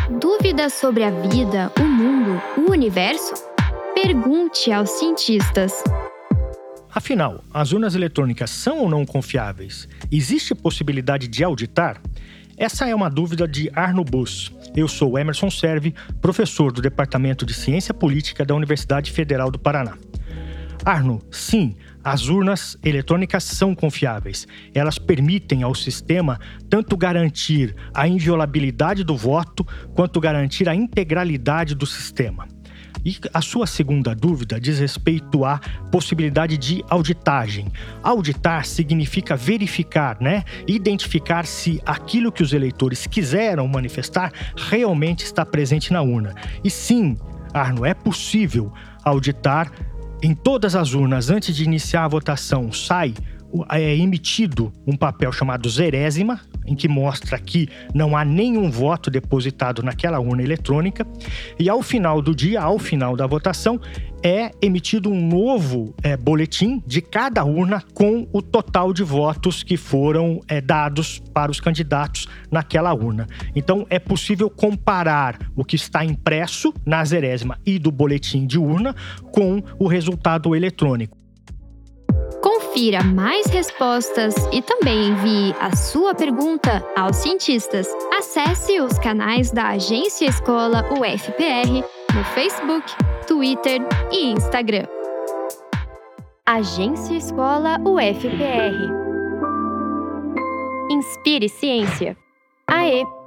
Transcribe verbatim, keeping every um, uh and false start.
Dúvidas sobre a vida, o mundo, o universo? Pergunte aos cientistas. Afinal, as urnas eletrônicas são ou não confiáveis? Existe possibilidade de auditar? Essa é uma dúvida de Arno Buss. Eu sou Emerson Servi, professor do Departamento de Ciência Política da Universidade Federal do Paraná. Arno, sim, as urnas eletrônicas são confiáveis. Elas permitem ao sistema tanto garantir a inviolabilidade do voto, quanto garantir a integralidade do sistema. E a sua segunda dúvida diz respeito à possibilidade de auditagem. Auditar significa verificar, né? Identificar se aquilo que os eleitores quiseram manifestar realmente está presente na urna. E sim, Arno, é possível auditar. Em todas as urnas, antes de iniciar a votação, sai é emitido um papel chamado zerésima, em que mostra que não há nenhum voto depositado naquela urna eletrônica. E ao final do dia, ao final da votação, é emitido um novo é, boletim de cada urna com o total de votos que foram é, dados para os candidatos naquela urna. Então, é possível comparar o que está impresso na zerésima e do boletim de urna com o resultado eletrônico. Confira mais respostas e também envie a sua pergunta aos cientistas. Acesse os canais da Agência Escola U F P R no Facebook, Twitter e Instagram. Agência Escola U F P R. Inspire Ciência. Aê!